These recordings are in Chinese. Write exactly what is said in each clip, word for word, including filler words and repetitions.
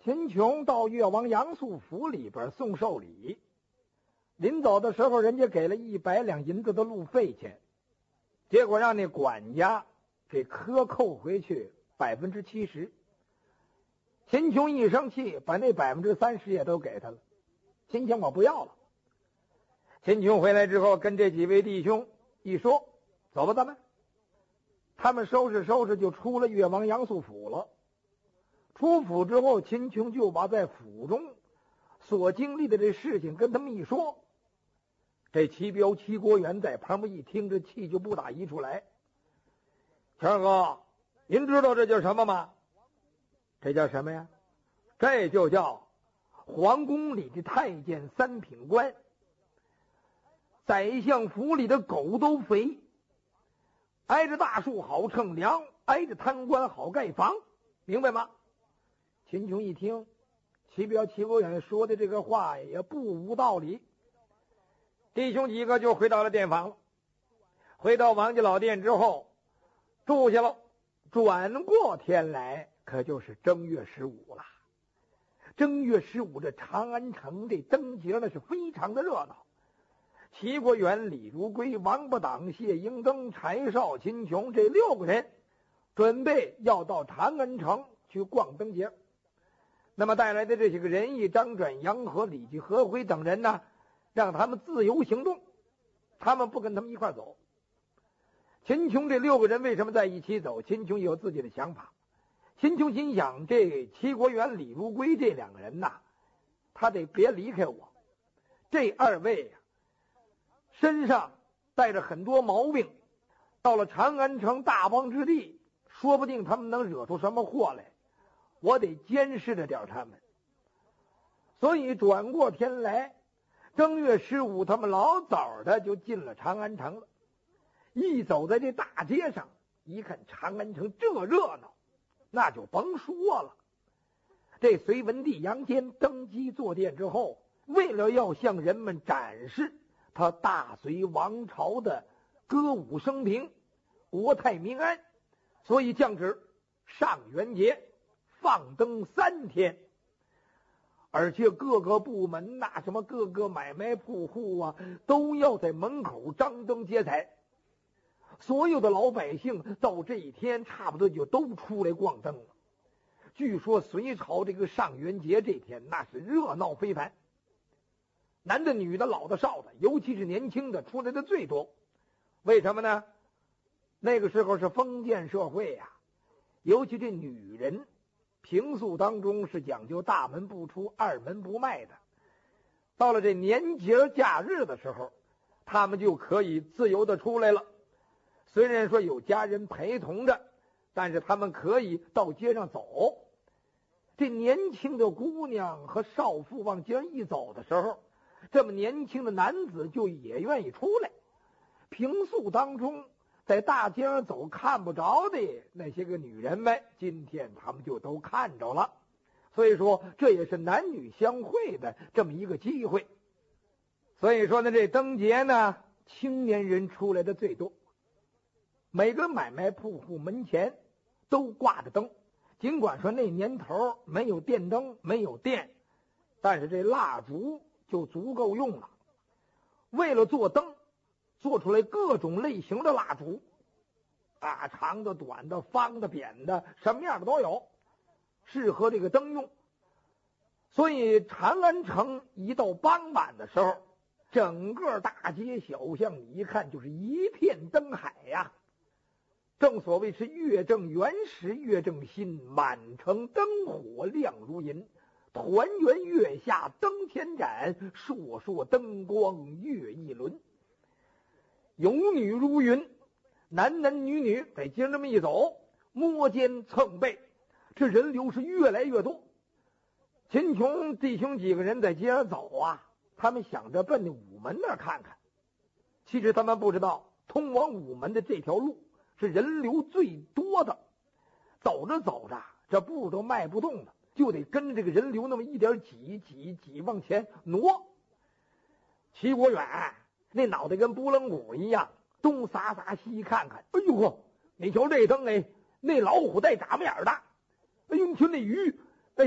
秦琼到越王杨素府里边送寿礼，临走的时候人家给了一百两银子的路费钱，结果让那管家给克扣回去百分之七十。秦琼一生气，把那百分之三十也都给他了。秦琼我不要了。秦琼回来之后跟这几位弟兄一说，走吧咱们。他们收拾收拾就出了越王杨素府了。出府之后，秦琼就把在府中所经历的这事情跟他们一说。这齐彪齐国元在旁边一听，这气就不打一处来。谦哥，您知道这叫什么吗？这叫什么呀？这就叫皇宫里的太监三品官，宰相府里的狗都肥，挨着大树好乘凉，挨着贪官好盖房，明白吗？秦琼一听，齐彪齐国远说的这个话也不无道理。弟兄几个就回到了殿房了。回到王家老店之后住下了。转过天来，可就是正月十五了。正月十五这长安城这灯节呢是非常的热闹。齐国元、李如归、王八党、谢英登、柴少、秦琼这六个人准备要到长安城去逛灯节。那么带来的这些个人义、张转、杨和、李继、何辉等人呢，让他们自由行动，他们不跟他们一块走。秦琼这六个人为什么在一起走？秦琼有自己的想法。秦琼心想，这齐国元、李如归这两个人呐，他得别离开我。这二位呀、啊，身上带着很多毛病，到了长安城大荒之地，说不定他们能惹出什么祸来。我得监视着点他们。所以转过天来，正月十五，他们老早的就进了长安城了。一走在这大街上，一看长安城这热闹，那就甭说了。这隋文帝杨坚登基坐殿之后，为了要向人们展示他大隋王朝的歌舞升平、国泰民安，所以降旨上元节放灯三天，而且各个部门那什么各个买卖铺户啊，都要在门口张灯结彩。所有的老百姓到这一天差不多就都出来逛灯了。据说隋朝这个上元节这天那是热闹非凡，男的女的老的少的，尤其是年轻的出来的最多。为什么呢？那个时候是封建社会呀、啊，尤其这女人平素当中是讲究大门不出二门不迈的，到了这年节假日的时候，他们就可以自由的出来了。虽然说有家人陪同着，但是他们可以到街上走。这年轻的姑娘和少妇往街上一走的时候，这么年轻的男子就也愿意出来。平素当中在大街上走看不着的那些个女人们，今天他们就都看着了。所以说这也是男女相会的这么一个机会。所以说呢，这灯节呢，青年人出来的最多。每个买卖铺户门前都挂着灯，尽管说那年头没有电灯没有电，但是这蜡烛就足够用了。为了做灯，做出来各种类型的蜡烛，大长的短的方的扁的，什么样的都有，适合这个灯用。所以长安城一到傍晚的时候，整个大街小巷你一看就是一片灯海呀、啊。正所谓是月正圆时月正新，满城灯火亮如银，团圆月下灯千盏，烁烁灯光月一轮。有女如云，男男女女在街上这么一走，摸肩蹭背，这人流是越来越多。秦琼弟兄几个人在街上走啊，他们想着奔午门那儿看看。其实他们不知道，通往午门的这条路是人流最多的。走着走着，这步都迈不动了，就得跟着这个人流那么一点挤挤挤往前挪。齐国远那脑袋跟拨浪鼓一样，东撒撒西看看。哎呦呵，你瞧这灯，哎，那老虎带眨巴眼的。哎呦，你瞧那鱼，哎，那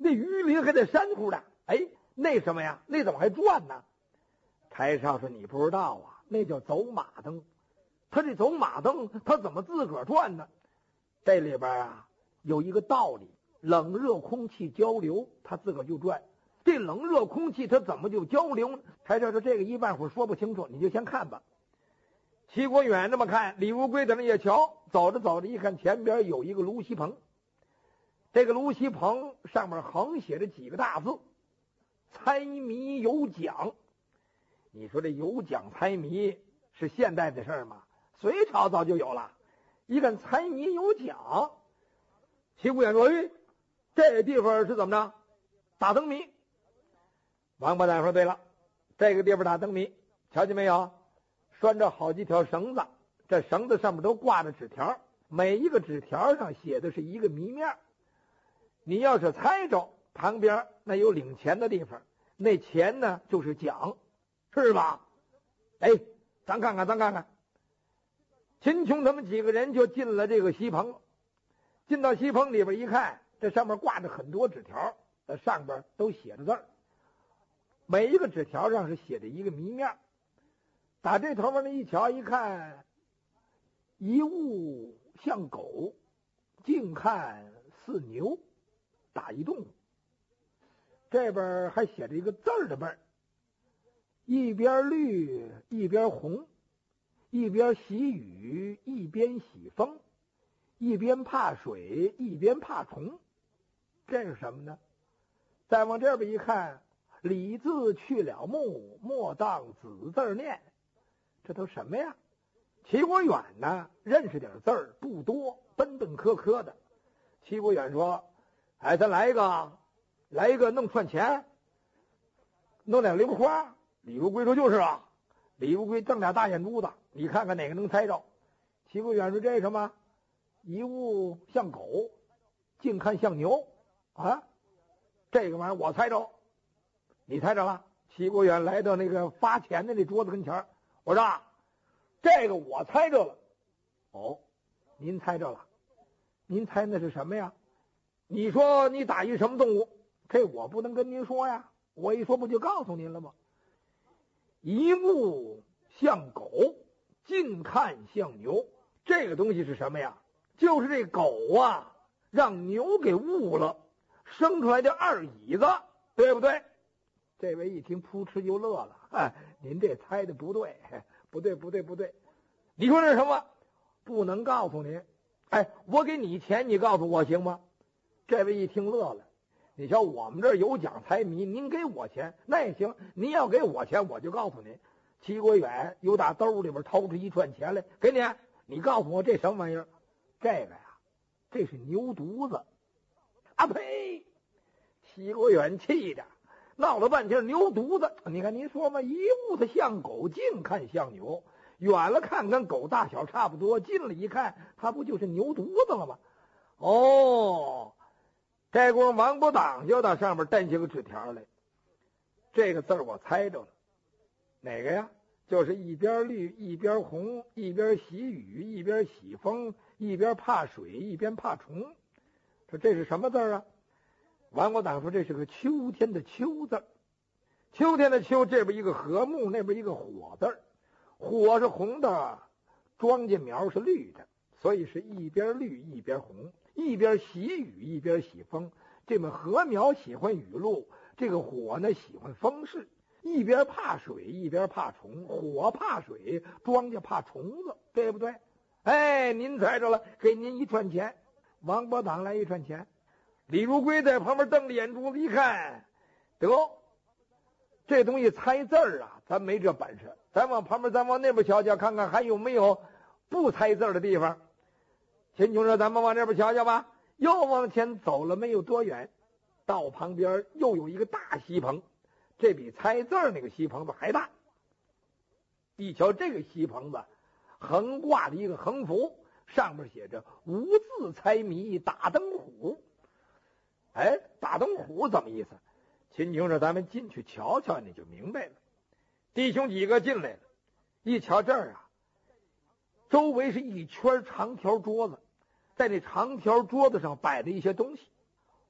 这鱼鳞还得珊瑚的。哎，那什么呀？那怎么还转呢？柴少说：“你不知道啊，那叫走马灯。他这走马灯，他怎么自个儿转呢？这里边啊有一个道理，冷热空气交流，它自个儿就转。这冷热空气它怎么就交流呢？”柴少说：“这个一半会儿说不清楚，你就先看吧。”齐国远这么看，李如归在那也瞧，走着走着一看前边有一个芦席棚，这个芦席棚上面横写着几个大字：猜谜有奖。你说这有奖猜谜是现代的事儿吗？隋朝早就有了。一看猜谜有奖，齐国远说：“哎，这地方是怎么着？打灯谜。”王八蛋说：“对了，这个地方打灯谜，瞧见没有？拴着好几条绳子，这绳子上面都挂着纸条，每一个纸条上写的是一个谜面。你要是猜着，旁边那有领钱的地方，那钱呢就是奖，是吧？哎，咱看看，咱看看。”秦琼他们几个人就进了这个席棚，进到席棚里边一看，这上面挂着很多纸条，上边都写着字儿，每一个纸条上是写着一个谜面。打这头发那一瞧一看，一物像狗，近看似牛，打一动物。这边还写着一个字儿的辈儿，一边绿一边红，一边喜雨一边喜风，一边怕水一边怕虫。这是什么呢？再往这边一看，李字去了木，莫当子字念。这都什么呀？齐国远呢认识点字儿不多，奔奔磕磕的。齐国远说：“哎，咱来一个，来一个弄串钱，弄两零花。”李如归说：“就是啊。”李如归瞪俩大眼珠子，你看看哪个能猜着？齐国远说：“这是什么？一物像狗，近看像牛啊！这个玩意儿我猜着，你猜着了？”齐国远来到那个发钱的那桌子跟前，我说：“啊，这个我猜着了。”哦，您猜着了？您猜那是什么呀？你说你打一什么动物？这我不能跟您说呀，我一说不就告诉您了吗？一物像狗，近看像牛。这个东西是什么呀？就是这狗啊，让牛给误了，生出来的二椅子，对不对？这位一听，扑哧就乐了。哎，您这猜的不对，不对，不对，不对。你说这是什么？不能告诉您。哎，我给你钱，你告诉我行吗？这位一听乐了。你瞧，我们这儿有奖猜谜，您给我钱那也行。您要给我钱，我就告诉您。齐国远又打兜里边掏出一串钱来，给你。你告诉我这什么玩意儿？这个呀，这是牛犊子。啊呸！齐国远气的闹了半天，牛犊子。你看您说嘛，一物它像狗，近看像牛，远了看跟狗大小差不多，近了一看，它不就是牛犊子了吗？哦。这功夫王伯党就到上面蹬下个纸条来，这个字儿我猜着了，哪个呀？就是一边绿一边红，一边喜雨一边喜风，一边怕水一边怕虫。说这是什么字啊？王伯党说这是个秋天的秋字。秋天的秋，这边一个禾木，那边一个火字，火是红的，庄稼苗是绿的，所以是一边绿一边红，一边喜雨一边喜风。这么禾苗喜欢雨露，这个火呢喜欢风势，一边怕水一边怕虫，火怕水，庄稼怕虫子，对不对？哎，您猜着了，给您一串钱。王伯党来一串钱。李如归在旁边瞪着眼珠子一看，得，这东西猜字儿啊，咱没这本事，咱往旁边咱往那边瞧瞧，看看还有没有不猜字儿的地方。秦琼说：“咱们往这边瞧瞧吧。”又往前走了没有多远，到旁边又有一个大席棚，这比猜字儿那个席棚子还大。一瞧这个席棚子，横挂着一个横幅，上面写着“无字猜谜打灯虎”。哎，打灯虎怎么意思？秦琼说：“咱们进去瞧瞧，你就明白了。”弟兄几个进来了，一瞧这儿啊，周围是一圈长条桌子，在那长条桌子上摆着一些东西，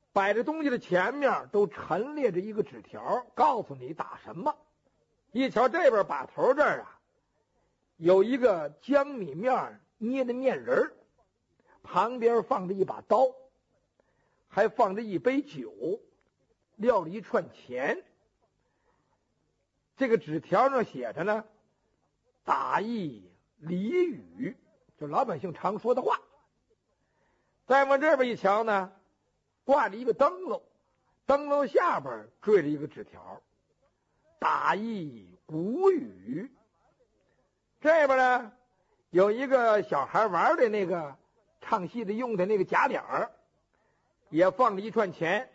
摆着东西的前面都陈列着一个纸条，告诉你打什么。一瞧这边把头这儿啊，有一个江米面捏的面人，旁边放着一把刀，还放着一杯酒，撂了一串钱。这个纸条上写着呢，打一俚语，就老百姓常说的话。再往这边一瞧呢，挂着一个灯笼，灯笼下边坠着一个纸条，打一古语。这边呢有一个小孩玩的那个唱戏的用的那个假脸儿，也放了一串钱，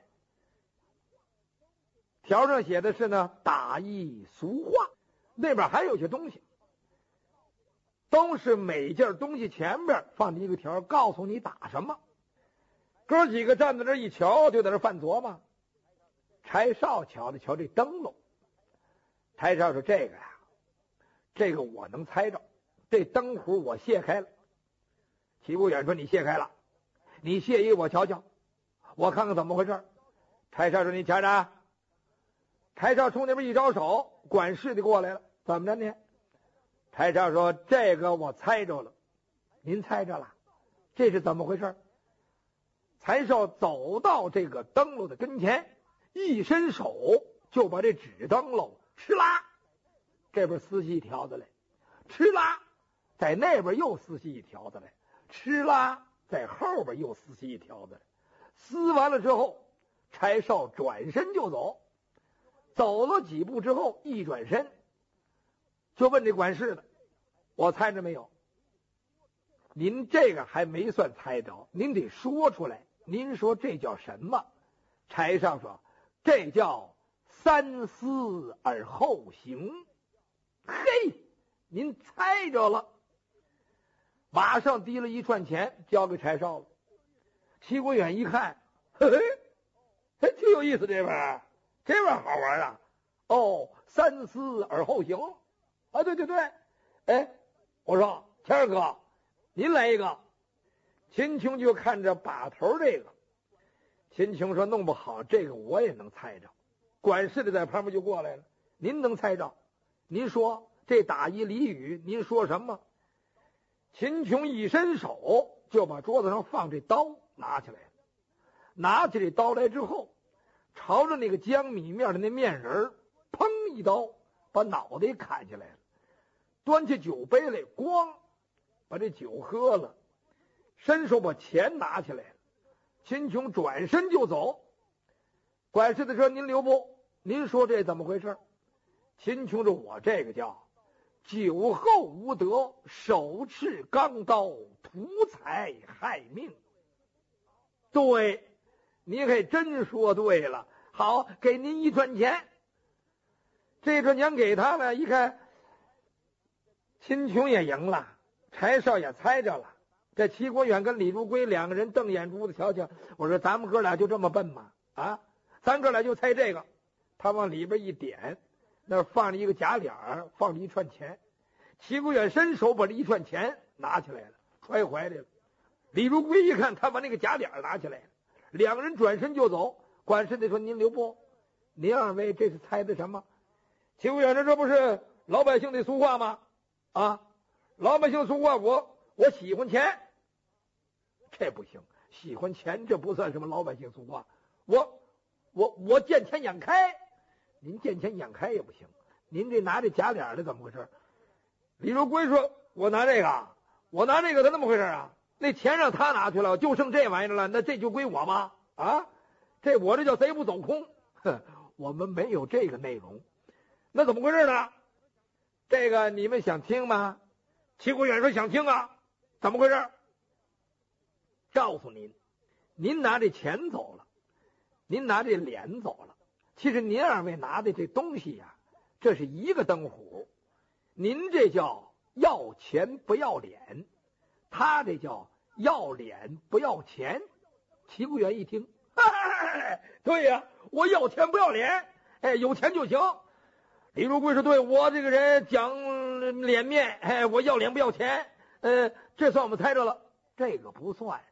条上写的是呢，打一俗话。那边还有些东西，都是每件东西前面放着一个条，告诉你打什么。哥几个站在那一瞧，就在那犯琢磨。柴少瞧了瞧这灯笼，柴少说：“这个呀，这个我能猜着，这灯壶我卸开了。”齐不远说：“你卸开了，你卸一我瞧瞧，我看看怎么回事。”柴少说：“你瞧着。”柴少冲那边一招手，管事的过来了。怎么着呢？柴少说：“这个我猜着了。”您猜着了？这是怎么回事？柴少走到这个灯笼的跟前，一伸手就把这纸灯笼哧啦，这边撕细一条子来，哧啦，在那边又撕细一条子来，哧啦，在后边又撕细一条子来。撕完了之后，柴少转身就走，走了几步之后，一转身就问这管事的：“我猜着没有？”您这个还没算猜着，您得说出来。您说这叫什么？柴少说：“这叫三思而后行。”嘿，您猜着了。马上提了一串钱交给柴少了。齐国远一看，嘿嘿，还挺有意思，这边这边好玩啊！哦，三思而后行啊！对对对，哎，我说谦儿哥，您来一个。秦琼就看着把头这个，秦琼说：“弄不好这个我也能猜着。”管事的在旁边就过来了：“您能猜着？您说这打一俚语，您说什么？”秦琼一伸手就把桌子上放这刀拿起来了，拿起这刀来之后，朝着那个江米面的那面人砰一刀把脑袋砍下来了，端起酒杯来，咣把这酒喝了，伸手把钱拿起来了。秦琼转身就走。管事的说：“您留步，您说这怎么回事？”秦琼说：“我这个叫酒后无德，手持钢刀，图财害命。”对，你可真说对了。好，给您一串钱。这串钱给他了，一看秦琼也赢了，柴少也猜着了。这齐国远跟李如归两个人瞪眼珠子瞧瞧，我说咱们哥俩就这么笨吗？啊，咱哥俩就猜这个。他往里边一点，那放着一个假脸儿，放着一串钱。齐国远伸手把这一串钱拿起来了，揣怀里了。李如归一看，他把那个假脸儿拿起来了，两个人转身就走。管事的说：“您留步，您二位这是猜的什么？”齐国远说：“这不是老百姓的俗话吗？啊，老百姓俗话，我我喜欢钱。”这不行，喜欢钱这不算什么老百姓俗话。我我我见钱眼开，您见钱眼开也不行。您这拿这假脸的怎么回事？李如归说：“我拿这个，我拿这个，他怎么回事啊？那钱让他拿去了，就剩这玩意儿了，那这就归我吗？啊，这我这叫贼不走空。哼，我们没有这个内容，那怎么回事呢？这个你们想听吗？”齐国远说：“想听啊，怎么回事？”告诉您，您拿这钱走了，您拿这脸走了。其实您二位拿的这东西呀、啊，这是一个灯壶。您这叫要钱不要脸，他这叫要脸不要钱。齐国远一听，哎，对呀、啊，我要钱不要脸，哎，有钱就行。李如归说：“对，我这个人讲脸面，哎，我要脸不要钱。呃，这算我们猜着了。这个不算。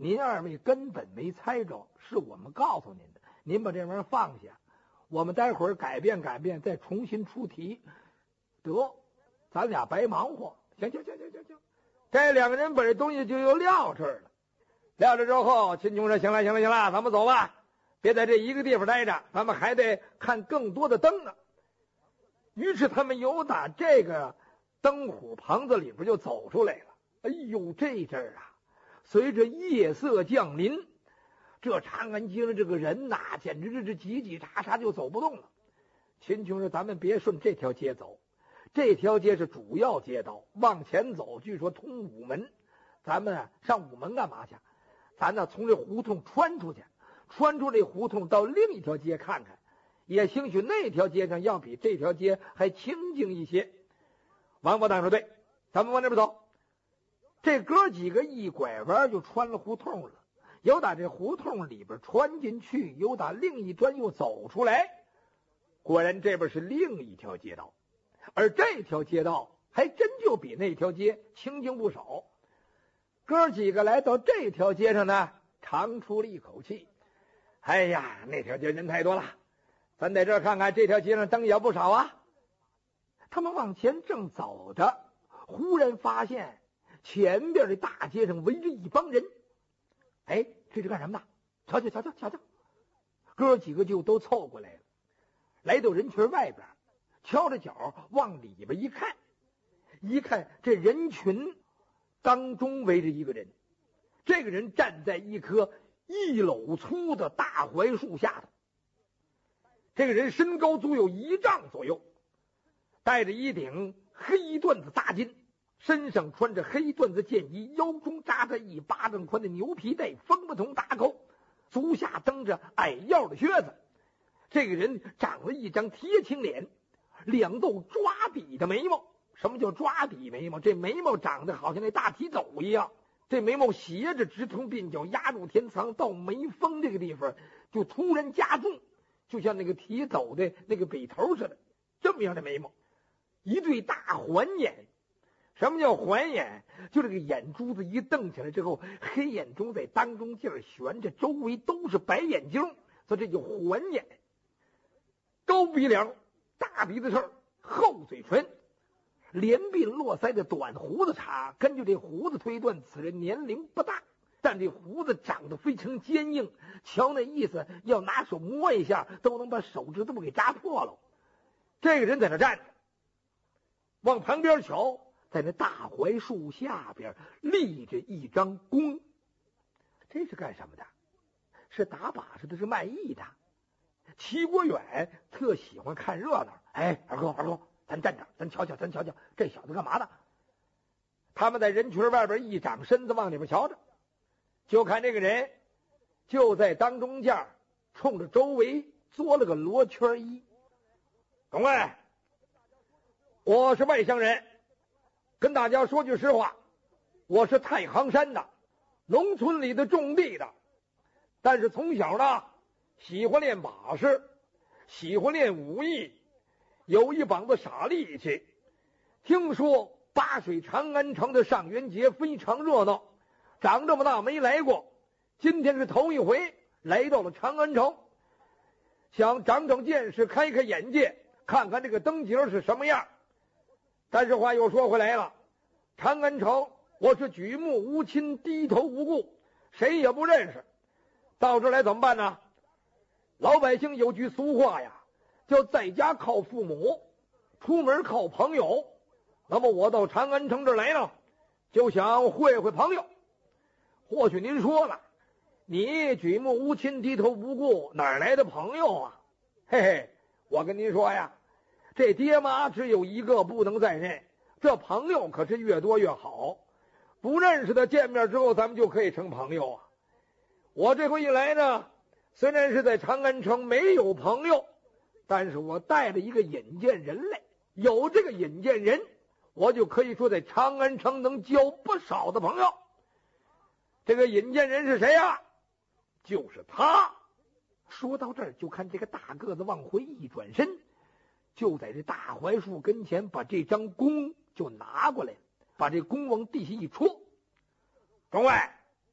您二位根本没猜着，是我们告诉您的。您把这玩意儿放下，我们待会儿改变改变，再重新出题。得，咱俩白忙活。行行行行行行，这两个人把这东西就又撂这儿了。撂着之后，秦琼说：“行了行了行了，咱们走吧，别在这一个地方待着，咱们还得看更多的灯呢。”于是他们由打这个灯虎棚子里边就走出来了。哎呦，这阵儿啊，随着夜色降临，这长安街上这个人呐、啊，简直是这挤挤喳喳就走不动了。秦琼说：“咱们别顺这条街走，这条街是主要街道，往前走据说通午门。咱们啊上午门干嘛去？咱呢从这胡同穿出去，穿出这胡同到另一条街看看，也兴许那条街上要比这条街还清静一些。”王八蛋说：“对，咱们往那边走。”这哥几个一拐弯就穿了胡同了，由打这胡同里边穿进去，由打另一端又走出来。果然这边是另一条街道，而这条街道还真就比那条街清静不少。哥几个来到这条街上呢，长出了一口气。哎呀，那条街人太多了，咱在这儿看看，这条街上灯也不少啊。他们往前正走着，忽然发现前边的大街上围着一帮人。哎，这是干什么的？瞧瞧瞧瞧瞧瞧！哥几个就都凑过来了，来到人群外边，敲着脚往里边一看，一看这人群当中围着一个人，这个人站在一棵一篓粗的大槐树下头。这个人身高足有一丈左右，戴着一顶黑缎子大巾，身上穿着黑缎子箭衣，腰中扎着一巴掌宽的牛皮带，风不同大扣，足下蹬着矮腰的靴子。这个人长了一张铁青脸，两逗抓笔的眉毛。什么叫抓笔眉毛？这眉毛长得好像那大提斗一样，这眉毛斜着直通鬓角，压入天仓，到眉峰这个地方就突然加重，就像那个提斗的那个北头似的，这么样的眉毛，一对大环眼。什么叫环眼？就这个眼珠子一瞪起来之后，黑眼中在当中劲儿悬着，周围都是白眼睛，所以这叫环眼。高鼻梁，大鼻子翅，厚嘴唇，连鬓络腮的短胡子茬。根据这胡子推断，此人年龄不大，但这胡子长得非常坚硬，瞧那意思，要拿手摸一下都能把手指头给扎破了。这个人在那站着，往旁边瞧，在那大槐树下边立着一张弓。这是干什么的？是打把式的，是卖艺的。齐国远特喜欢看热闹。哎，二哥二哥，咱站着，咱瞧瞧，咱瞧瞧这小子干嘛的。他们在人群外边一长身子往里边瞧着，就看这个人就在当中间冲着周围做了个罗圈揖。各位，我是外乡人，跟大家说句实话，我是太行山的，农村里的种地的，但是从小呢喜欢练把式，喜欢练武艺，有一膀子傻力气。听说八水长安城的上元节非常热闹，长这么大没来过，今天是头一回来到了长安城，想长长见识，开开眼界，看看这个灯节是什么样。但是话又说回来了，长安城我是举目无亲，低头无故，谁也不认识。到这来怎么办呢？老百姓有句俗话呀，叫在家靠父母，出门靠朋友。那么我到长安城这来呢，就想会会朋友。或许您说了，你举目无亲，低头无故，哪来的朋友啊？嘿嘿，我跟您说呀，这爹妈只有一个，不能再认，这朋友可是越多越好。不认识的见面之后，咱们就可以成朋友啊。我这回一来呢，虽然是在长安城没有朋友，但是我带了一个引荐人来，有这个引荐人，我就可以说在长安城能交不少的朋友。这个引荐人是谁呀、啊？就是他。说到这儿，就看这个大个子往回一转身，就在这大槐树跟前把这张弓就拿过来，把这弓往地下一戳。众位，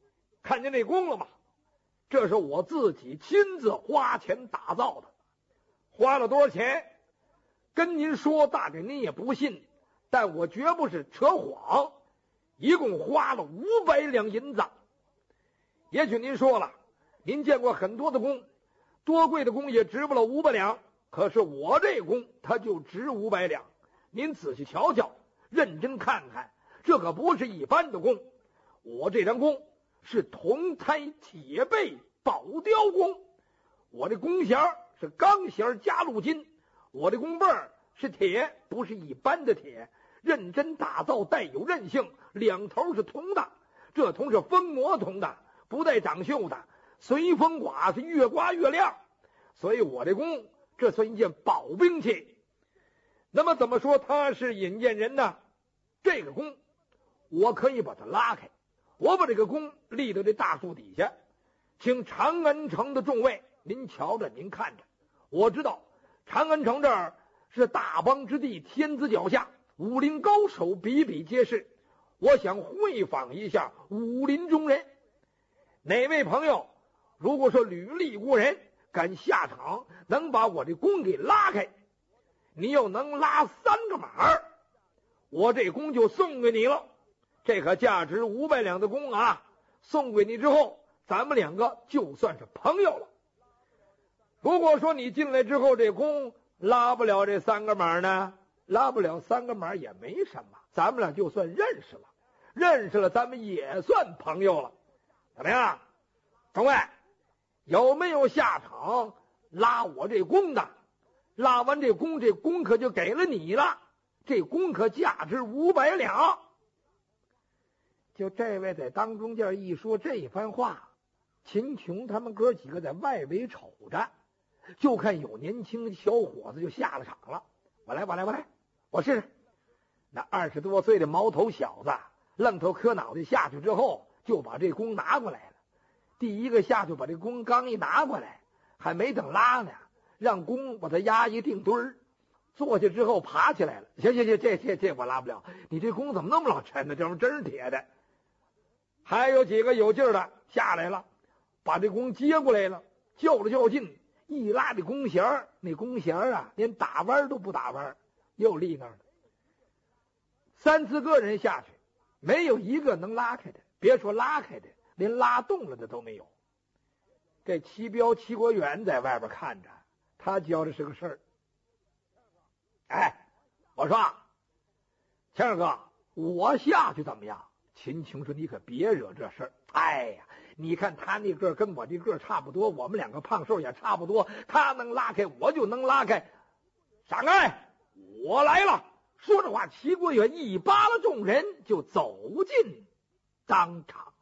看见那弓了吗？这是我自己亲自花钱打造的。花了多少钱？跟您说，大概您也不信，但我绝不是扯谎。一共花了五百两银子。也许您说了，您见过很多的弓，多贵的弓也值不了五百两，可是我这弓它就值五百两。您仔细瞧瞧，认真看看，这可不是一般的弓。我这张弓是铜胎铁背宝雕弓，我这弓弦是钢弦加镀金，我这弓背是铁，不是一般的铁，认真打造，带有韧性，两头是铜的，这铜是封膜铜的，不带长锈的，随风刮是越刮越亮，所以我这弓这算一件宝兵器。那么怎么说它是引荐人呢？这个弓我可以把它拉开，我把这个弓立到这大树底下，请长安城的众位您瞧着您看着。我知道长安城这儿是大邦之地，天子脚下，武林高手比比皆是，我想会访一下武林中人。哪位朋友如果说履历过人，敢下场能把我这弓给拉开，你又能拉三个马儿，我这弓就送给你了。这可价值五百两的弓啊，送给你之后，咱们两个就算是朋友了。如果说你进来之后这弓拉不了这三个马呢，拉不了三个马也没什么，咱们俩就算认识了，认识了咱们也算朋友了。怎么样，众位有没有下场拉我这弓的？拉完这弓，这弓可就给了你了，这弓可价值五百两。就这位在当中间一说这番话，秦琼他们哥几个在外围瞅着，就看有年轻的小伙子就下了场了。我来我来我来我试试。那二十多岁的毛头小子愣头磕脑袋下去之后，就把这弓拿过来了。第一个下去把这弓刚一拿过来，还没等拉呢，让弓把他压一定堆儿，坐下之后爬起来了。行行行，这这这我拉不了，你这弓怎么那么老沉呢？这玩意真是铁的。还有几个有劲儿的下来了，把这弓接过来了，较了较劲，一拉这弓弦，那弓弦啊连打弯都不打弯，又立那儿了。三四个人下去，没有一个能拉开的，别说拉开的，连拉动了的都没有。这齐彪齐国远在外边看着，他觉得是个事儿。哎，我说谦儿哥，我下去怎么样？秦琼说：“你可别惹这事儿。哎呀，你看他那个跟我这个差不多，我们两个胖瘦也差不多，他能拉开，我就能拉开。闪开，我来了。”说着话，齐国远一扒拉众人就走进当场。